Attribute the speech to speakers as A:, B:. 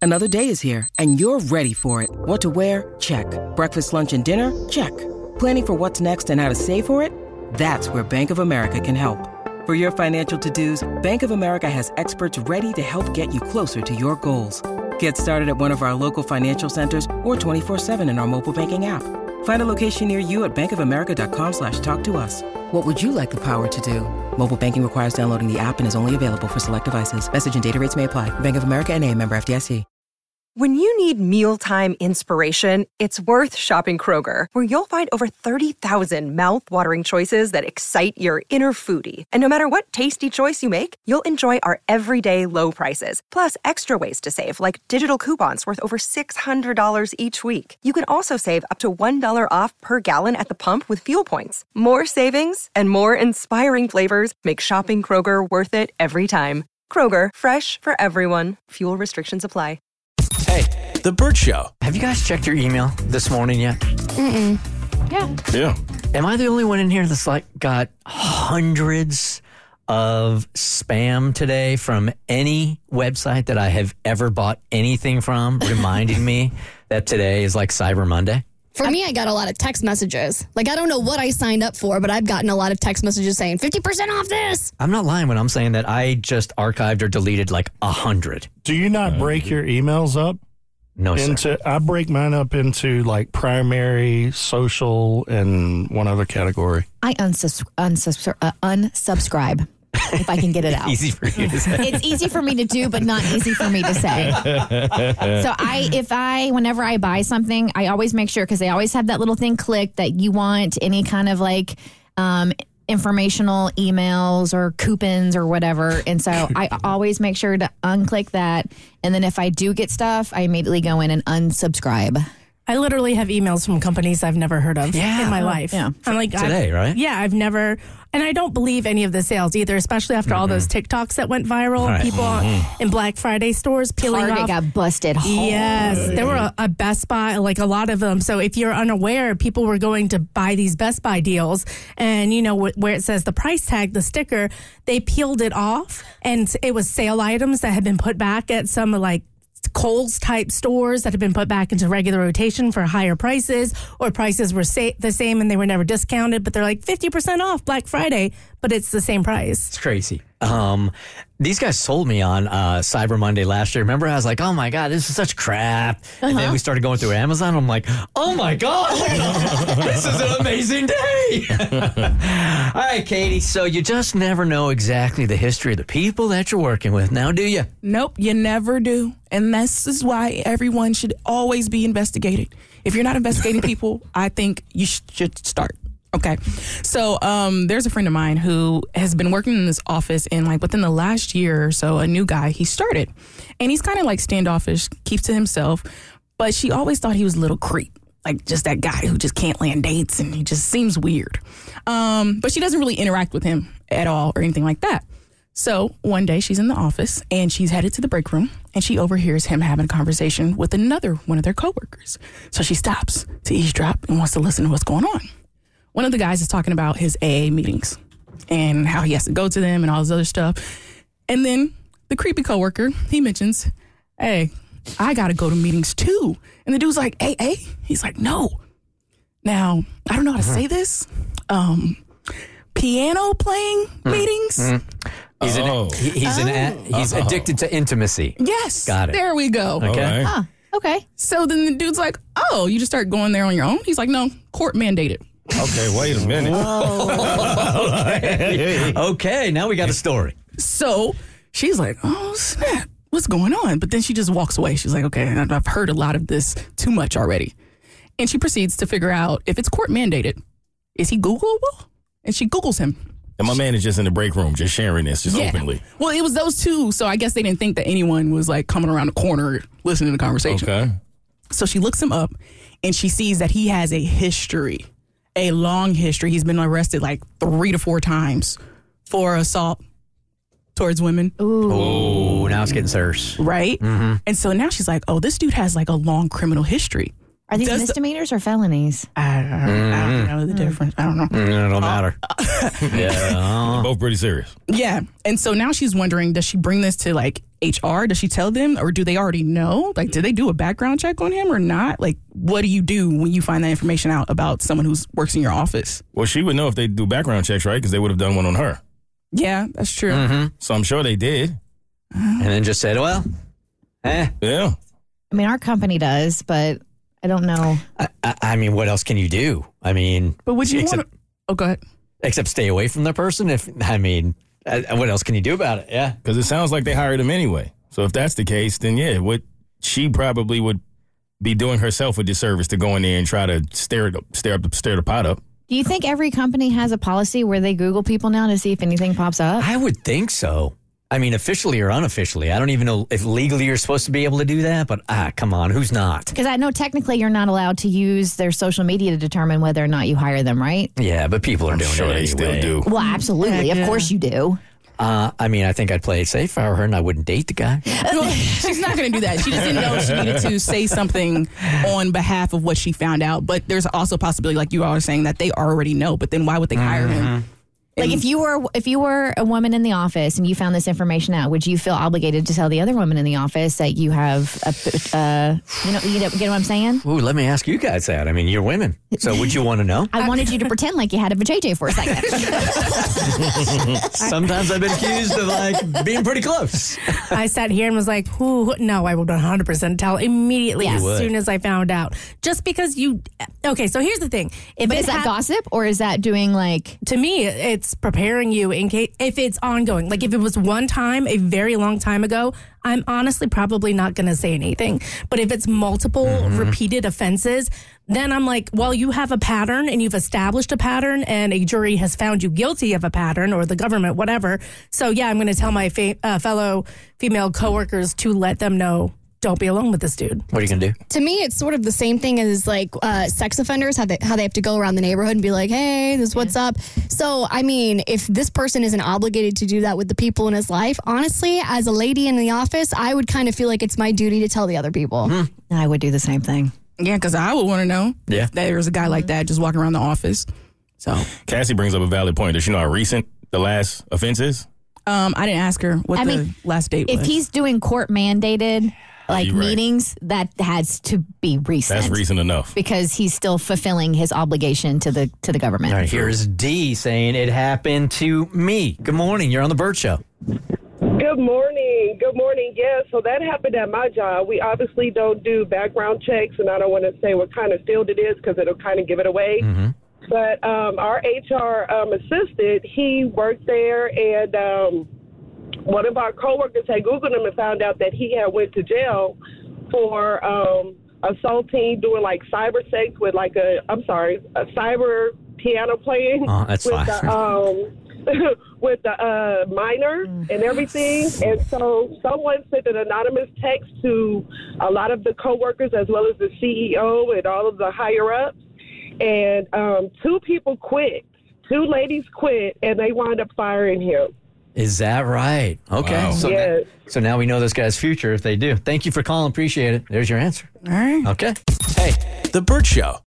A: Another day is here, and you're ready for it. What to wear? Check. Breakfast, lunch, and dinner? Check. Planning for what's next and how to save for it? That's where Bank of America can help. For your financial to-dos, Bank of America has experts ready to help get you closer to your goals. Get started at one of our local financial centers or 24/7 in our mobile banking app. Find a location near you at bankofamerica.com/talktous. What would you like the power to do? Mobile banking requires downloading the app and is only available for select devices. Message and data rates may apply. Bank of America N.A., member FDIC.
B: When you need mealtime inspiration, it's worth shopping Kroger, where you'll find over 30,000 mouth-watering choices that excite your inner foodie. And no matter what tasty choice you make, you'll enjoy our everyday low prices, plus extra ways to save, like digital coupons worth over $600 each week. You can also save up to $1 off per gallon at the pump with fuel points. More savings and more inspiring flavors make shopping Kroger worth it every time. Kroger, fresh for everyone. Fuel restrictions apply.
C: Hey,
D: The Bert Show.
C: have you guys checked your email this morning yet?
D: Yeah.
C: Am I the only one in here that's got hundreds of spam today from any website that I have ever bought anything from, reminding me that today is Cyber Monday?
E: For me, I got a lot of text messages. I don't know what I signed up for, but I've gotten a lot of text messages saying 50% off this.
C: I'm not lying when I'm saying that I just archived or deleted 100.
F: Do you not break your emails up?
C: No, sir.
F: I break mine up into primary, social, and one other category.
G: I unsubscribe if I can get it out.
C: Easy for you to say.
G: It's easy for me to do, but not easy for me to say. So whenever I buy something, I always make sure, because they always have that little thing clicked that you want any kind of informational emails or coupons or whatever. And so I always make sure to unclick that. And then if I do get stuff, I immediately go in and unsubscribe.
H: I literally have emails from companies I've never heard of in my life.
G: Yeah.
H: I'm
C: Today, right?
H: Yeah, I've never, and I don't believe any of the sales either, especially after all those TikToks that went viral.
C: Right.
H: People in Black Friday stores peeling
G: Target
H: off.
G: got busted hard.
H: Yes, there were a Best Buy, a lot of them. So if you're unaware, people were going to buy these Best Buy deals, and where it says the price tag, the sticker, they peeled it off, and it was sale items that had been put back at some Kohl's type stores that have been put back into regular rotation for higher prices, or prices were the same and they were never discounted, but they're 50% off Black Friday, but it's the same price.
C: It's crazy. These guys sold me on Cyber Monday last year. Remember, I was like, oh my God, this is such crap. And then we started going through Amazon. I'm like, oh my God, this is an amazing day. All right, Katie. So you just never know exactly the history of the people that you're working with now, do you?
I: Nope, you never do. And this is why everyone should always be investigated. If you're not investigating people, I think you should start. Okay. So there's a friend of mine who has been working in this office, and within the last year or so, a new guy, he started. And he's kind of standoffish, keeps to himself. But she always thought he was a little creep. Just that guy who just can't land dates, and he just seems weird. But she doesn't really interact with him at all or anything like that. So one day she's in the office and she's headed to the break room, and she overhears him having a conversation with another one of their coworkers. So she stops to eavesdrop and wants to listen to what's going on. One of the guys is talking about his AA meetings and how he has to go to them and all this other stuff. And then the creepy coworker, he mentions, hey, I got to go to meetings too. And the dude's like, AA? He's like, no. Now, I don't know how to say this. Piano playing meetings?
C: He's addicted to intimacy.
I: Yes.
C: Got it.
I: There we go.
C: Okay.
G: Ah, okay.
I: So then the dude's like, oh, you just start going there on your own? He's like, no, court mandated.
D: Okay, wait a minute.
C: Okay, now we got a story.
I: So she's like, oh, snap. What's going on? But then she just walks away. She's like, okay, I've heard a lot of this too much already. And she proceeds to figure out if it's court mandated, is he Googleable? And she Googles him.
D: And my man is just in the break room, just sharing this, openly.
I: Well, it was those two, so I guess they didn't think that anyone was coming around the corner listening to the conversation.
D: Okay.
I: So she looks him up, and she sees that he has a history, a long history. He's been arrested 3 to 4 times for assault towards women.
C: Ooh, now it's getting serious.
I: Right? Mm-hmm. And so now she's like, oh, this dude has a long criminal history.
G: Are these misdemeanors or felonies?
I: I don't know the difference. I don't know.
C: It don't matter.
D: Yeah. Both pretty serious.
I: Yeah. And so now she's wondering, does she bring this to HR? Does she tell them, or do they already know? Like, did they do a background check on him or not? Like, what do you do when you find that information out about someone who works in your office?
D: Well, she would know if they do background checks, right? Because they would have done one on her.
I: Yeah, that's true.
C: Mm-hmm.
D: So I'm sure they did.
C: And then just said, well,
D: Yeah.
G: I mean, our company does, but I don't know.
C: I mean, what else can you do? I mean,
I: But would you want
C: except,
I: to? Oh, go ahead.
C: except stay away from the person? What else can you do about it? Yeah.
D: Because it sounds like they hired him anyway. So if that's the case, then yeah, what she probably would be doing herself a disservice to go in there and try to stir the pot up.
G: Do you think every company has a policy where they Google people now to see if anything pops up?
C: I would think so. I mean, officially or unofficially. I don't even know if legally you're supposed to be able to do that, but come on, who's not?
G: Because I know technically you're not allowed to use their social media to determine whether or not you hire them, right?
C: Yeah, but people are doing
D: Sure,
C: it
D: they
C: anyway.
D: still do.
G: Well, absolutely.
I: Heck
G: Of
I: yeah.
G: course you do.
C: I mean, I think I'd play it safe if I were her and I wouldn't date the guy.
I: Well, she's not going to do that. She just didn't know she needed to say something on behalf of what she found out. But there's also a possibility, like you all are saying, that they already know. But then why would they hire him?
G: Like if you were a woman in the office and you found this information out, would you feel obligated to tell the other woman in the office that you have you get what I'm saying?
C: Ooh, let me ask you guys that. I mean, you're women. So would you want to know?
G: I wanted you to pretend like you had a vajayjay for a second.
C: Sometimes I've been accused of being pretty close.
H: I sat here and was like, no, I would 100% tell immediately
G: Yes.
H: as
C: You would.
H: soon as I found out. Just because okay, so here's the thing. If
G: But
H: it
G: is that
H: hap-
G: gossip or is that doing like
H: to me, it's preparing you in case if it's ongoing. Like if it was one time, a very long time ago, I'm honestly probably not going to say anything. But if it's multiple repeated offenses, then I'm like, well, you have a pattern and you've established a pattern and a jury has found you guilty of a pattern or the government, whatever. So yeah, I'm going to tell my fellow female coworkers to let them know, don't be alone with this dude.
C: What are you going to do?
E: To me, it's sort of the same thing as like sex offenders, how they have to go around the neighborhood and be like, hey, this is what's up. So, I mean, if this person isn't obligated to do that with the people in his life, honestly, as a lady in the office, I would kind of feel like it's my duty to tell the other people.
G: I would do the same thing.
I: Yeah, because I would want to know
C: Yeah.
I: if there was a guy like that just walking around the office. So
D: Cassie brings up a valid point. Does she know how recent the last offense is?
I: I didn't ask her what the last date was.
G: If he's doing court mandated
D: you're right.
G: meetings, that has to be recent.
D: That's recent enough.
G: Because he's still fulfilling his obligation to the government.
C: All right, here's D saying it happened to me. Good morning. You're on the Burt Show.
J: Good morning. Good morning. Yeah, so that happened at my job. We obviously don't do background checks, and I don't want to say what kind of field it is because it'll kind of give it away. But our HR assistant, he worked there, and one of our coworkers had Googled him and found out that he had went to jail for assaulting, doing like cyber sex with like a cyber piano playing
C: Oh, that's
J: with
C: fine.
J: with the minor and everything. And so someone sent an anonymous text to a lot of the coworkers as well as the CEO and all of the higher ups. And two people quit. Two ladies quit, and they wound up firing him.
C: Is that right? Okay.
D: Wow.
J: Yes.
C: So now we know this guy's future if they do. Thank you for calling. Appreciate it. There's your answer.
I: All right.
C: Okay. Hey.
D: The Burt Show.